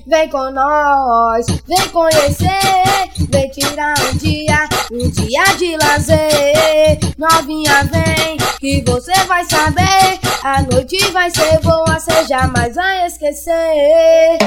vem com nós, vem conhecer, vem tirar um dia de lazer. Novinha vem, que você vai saber, a noite vai ser boa, cê jamais vai esquecer.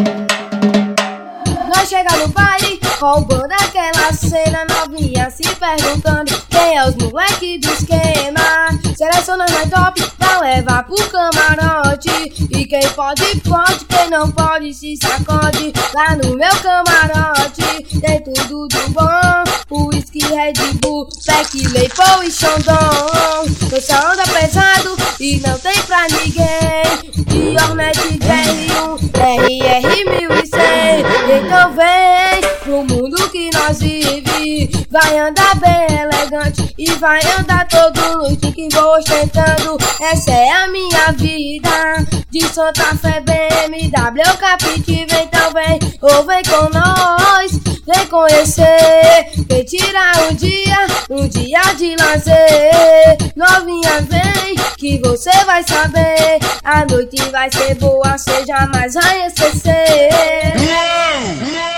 Nós chega no baile, roubando aquela cena, novinha se perguntando quem é os moleque do esquema. Selecionando mais top pra levar pro camarote, e quem pode, pode, quem não pode se sacode. Lá no meu camarote tem tudo de bom, whisky, Red Bull, Beck, Leipo e Xandão. Nossa onda pesado e não tem pra ninguém, de Hornet DR1, RR1100. Então vem pro mundo que nós vive, vai andar bem elegante e vai andar todo noite que vou ostentando. Essa é a minha vida, de Santa Fé BMW Captiva. Então vem, ou vem com nós, vem conhecer, vem tirar um dia de lazer. Novinha vem, que você vai saber, a noite vai ser boa, cê jamais vai esquecer.